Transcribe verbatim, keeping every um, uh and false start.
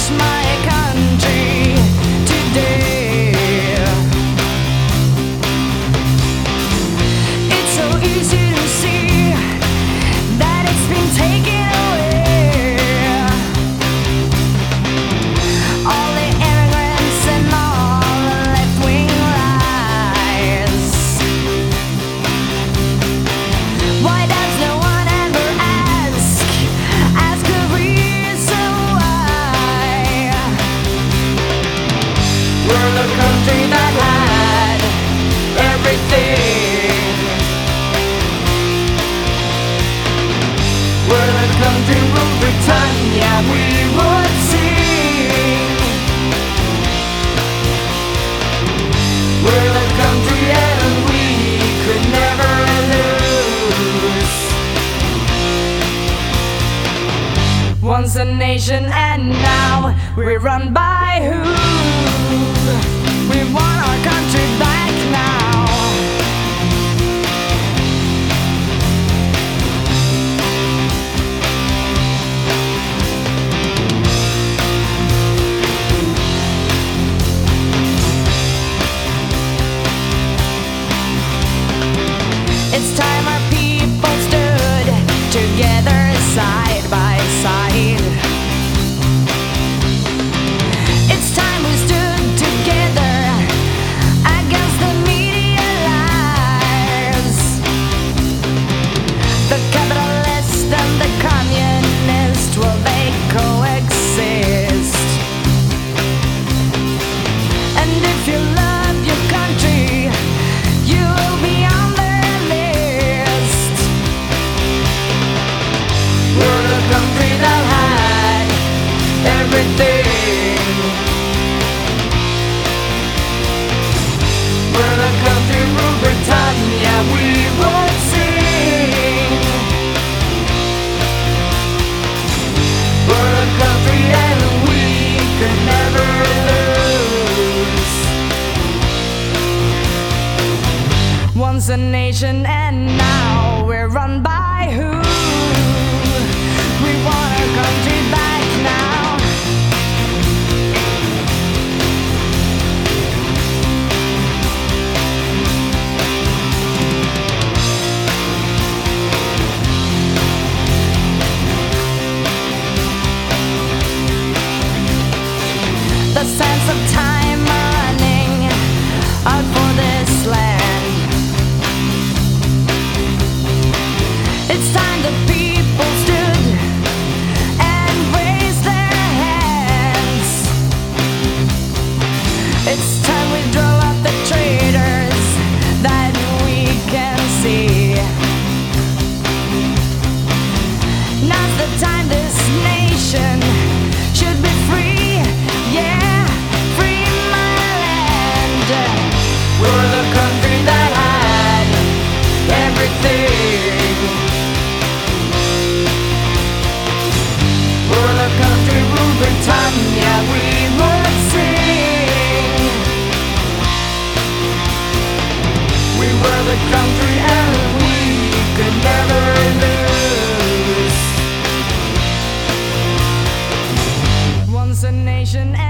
my country today. It's so easy to see that it's been taken away. All the immigrants and all the left-wing lies. Why does no one ever ask, ask the reason why? We're the country that had everything. We're the country ruled Britannia, we would sing. We're the country and we could never lose. Once a nation and now we're run by who? We want our country back now. It's time our people stood together side by side. It's time we stood together against the media lies. The capitalist and the communist, will they coexist? And if you love your country, you will be on their list. We're the country that had everything. We're the country ruled Britannia, we would sing. We're the country and we could never lose. Once a nation and now we're run by who? We want our country back now. The sands of time are running out for this land. It's time the people stood and raised their hands. It's time we drove out the traitors that we can see. Now's the time this nation should be free. Yeah, free my land. We're the country that had everything. We're the country ruled Britannia, we would sing. We were the country and we could never lose. Once a nation